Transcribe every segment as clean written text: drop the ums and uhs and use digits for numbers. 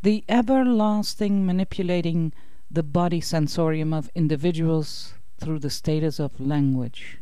the everlasting manipulating the body sensorium of individuals through the status of language.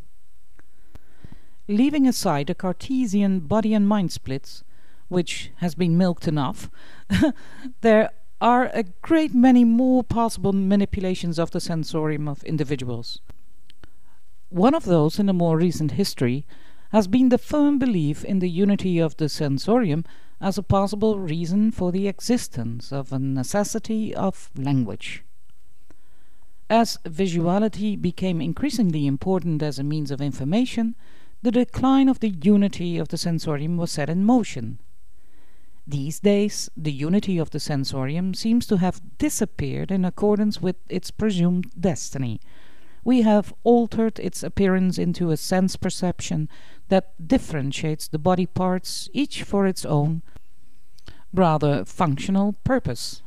Leaving aside the Cartesian body and mind splits, which has been milked enough, there are a great many more possible manipulations of the sensorium of individuals. One of those in the more recent history has been the firm belief in the unity of the sensorium as a possible reason for the existence of a necessity of language. As visuality became increasingly important as a means of information, the decline of the unity of the sensorium was set in motion. These days, the unity of the sensorium seems to have disappeared in accordance with its presumed destiny. We have altered its appearance into a sense perception that differentiates the body parts, each for its own, rather functional purpose.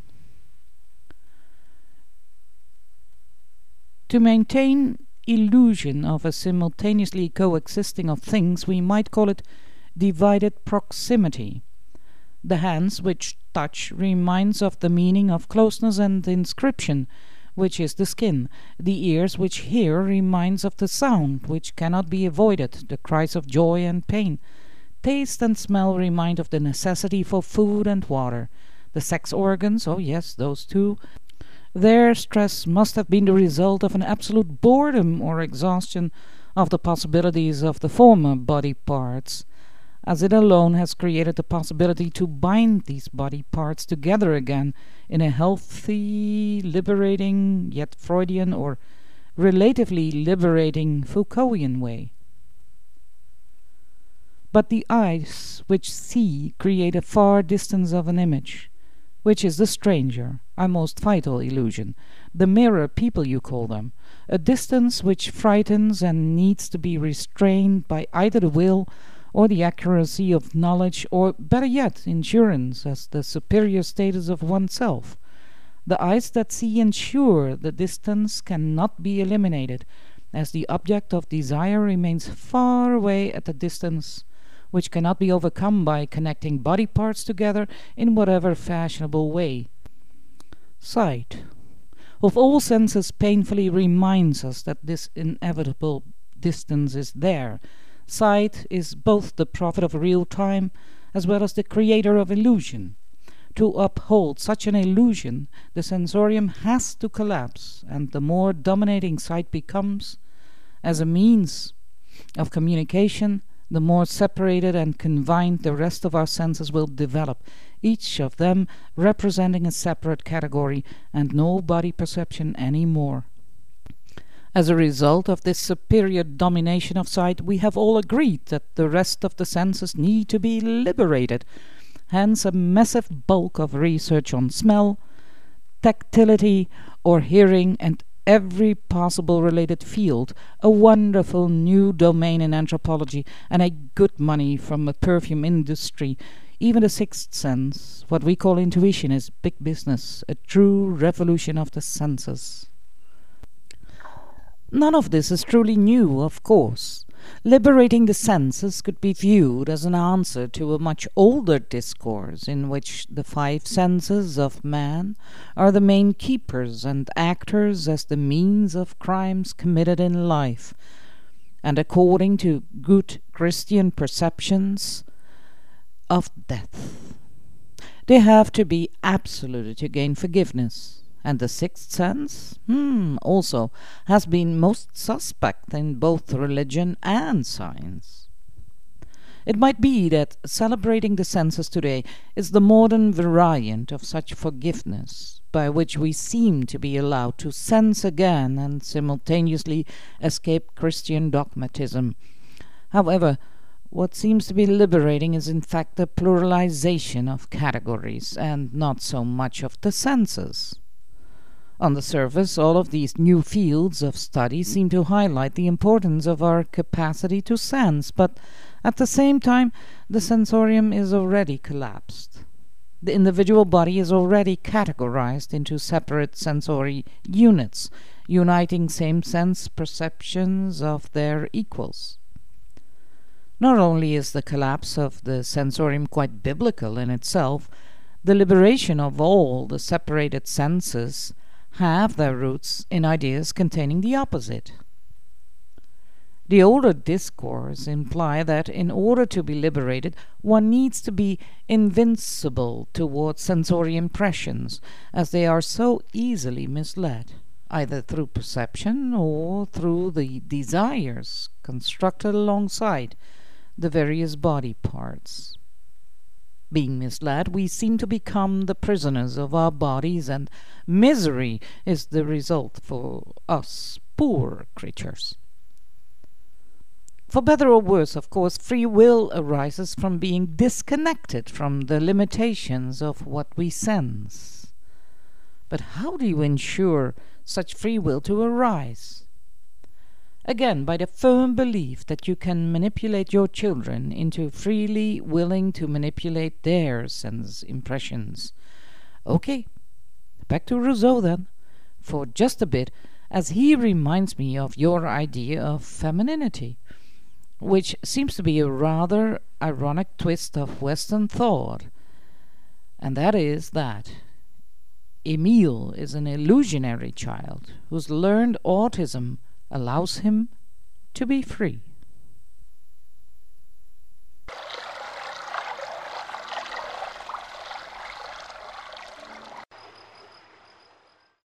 To maintain illusion of a simultaneously coexisting of things, we might call it divided proximity. The hands which touch reminds of the meaning of closeness and inscription, which is the skin. The ears which hear reminds of the sound, which cannot be avoided, the cries of joy and pain. Taste and smell remind of the necessity for food and water. The sex organs, oh yes, those too. Their stress must have been the result of an absolute boredom or exhaustion of the possibilities of the former body parts, as it alone has created the possibility to bind these body parts together again in a healthy, liberating, yet Freudian or relatively liberating Foucaultian way. But the eyes which see create a far distance of an image, which is the stranger, our most vital illusion, the mirror people you call them, a distance which frightens and needs to be restrained by either the will or the accuracy of knowledge, or better yet, endurance as the superior status of oneself. The eyes that see ensure the distance cannot be eliminated, as the object of desire remains far away at a distance which cannot be overcome by connecting body parts together in whatever fashionable way. Sight, of all senses, painfully reminds us that this inevitable distance is there. Sight is both the prophet of real time as well as the creator of illusion. To uphold such an illusion, the sensorium has to collapse, and the more dominating sight becomes as a means of communication, the more separated and confined the rest of our senses will develop, each of them representing a separate category and no body perception any more. As a result of this superior domination of sight, we have all agreed that the rest of the senses need to be liberated. Hence a massive bulk of research on smell, tactility, or hearing, and every possible related field, a wonderful new domain in anthropology, and a good money from the perfume industry. Even the sixth sense, what we call intuition, is big business, a true revolution of the senses. None of this is truly new, of course. Liberating the senses could be viewed as an answer to a much older discourse in which the five senses of man are the main keepers and actors as the means of crimes committed in life, and according to good Christian perceptions of death. They have to be absolute to gain forgiveness. And the sixth sense, also, has been most suspect in both religion and science. It might be that celebrating the senses today is the modern variant of such forgiveness, by which we seem to be allowed to sense again and simultaneously escape Christian dogmatism. However, what seems to be liberating is in fact the pluralization of categories, and not so much of the senses. On the surface, all of these new fields of study seem to highlight the importance of our capacity to sense, but at the same time, the sensorium is already collapsed. The individual body is already categorized into separate sensory units, uniting same-sense perceptions of their equals. Not only is the collapse of the sensorium quite biblical in itself, The liberation of all the separated senses have their roots in ideas containing the opposite. The older discourse imply that in order to be liberated, one needs to be invincible towards sensory impressions, as they are so easily misled, either through perception or through the desires constructed alongside the various body parts. Being misled, we seem to become the prisoners of our bodies, and misery is the result for us poor creatures. For better or worse, of course, free will arises from being disconnected from the limitations of what we sense. But how do you ensure such free will to arise? Again, by the firm belief that you can manipulate your children into freely willing to manipulate their sense impressions. Okay, back to Rousseau then, for just a bit, as he reminds me of your idea of femininity, which seems to be a rather ironic twist of Western thought, and that is that Emile is an illusionary child whose learned autism allows him to be free.